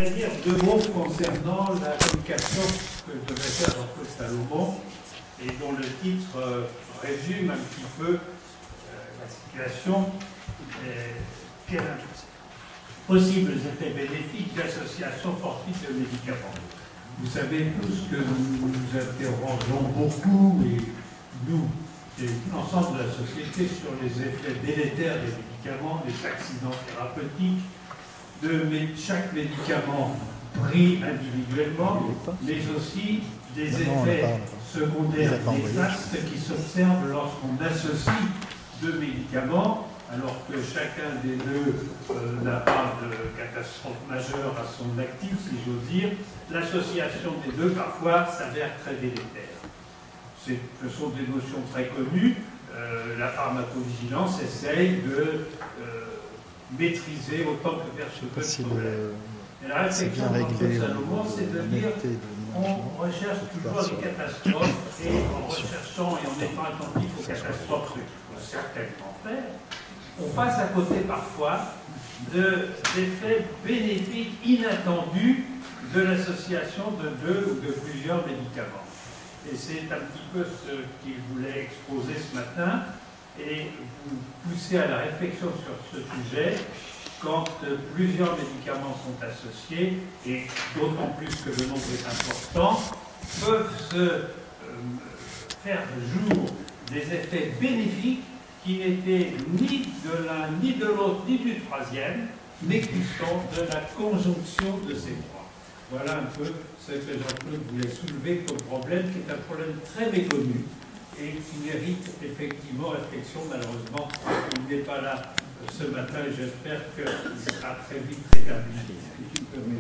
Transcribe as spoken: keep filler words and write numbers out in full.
voudrais dire deux mots concernant la communication que devait faire Jean-Claude Salomon et dont le titre euh, résume un petit peu euh, la situation. Euh, quels possibles effets bénéfiques d'associations fortuites de médicaments. Vous savez tous que nous nous interrogeons beaucoup, et nous, et l'ensemble de la société, sur les effets délétères des médicaments, des accidents thérapeutiques, de chaque médicament pris individuellement, mais aussi des effets secondaires néfastes qui s'observent lorsqu'on associe deux médicaments, alors que chacun des deux euh, n'a pas de catastrophe majeure à son actif, si j'ose dire. L'association des deux, parfois, s'avère très délétère. Ce sont des notions très connues. Euh, la pharmacovigilance essaye de euh, maîtriser autant que faire se peut ce problème. Et la réflexion de Salomon, c'est de dire on recherche toujours des catastrophes, et en recherchant et en étant attentif aux catastrophes, ce qu'il faut certainement faire, on passe à côté parfois d'effets bénéfiques inattendus de l'association de deux ou de plusieurs médicaments. Et c'est un petit peu ce qu'il voulait exposer ce matin, et vous pousser à la réflexion sur ce sujet quand plusieurs médicaments sont associés, et d'autant plus que le nombre est important, peuvent se euh, faire jour des effets bénéfiques qui n'étaient ni de l'un, ni de l'autre, ni du troisième, mais qui sont de la conjonction de ces trois. Voilà un peu ce que Jean-Claude voulait soulever comme problème, qui est un problème très méconnu et qui mérite effectivement réflexion. Malheureusement, il n'est pas là ce matin et j'espère qu'il sera très vite rétabli.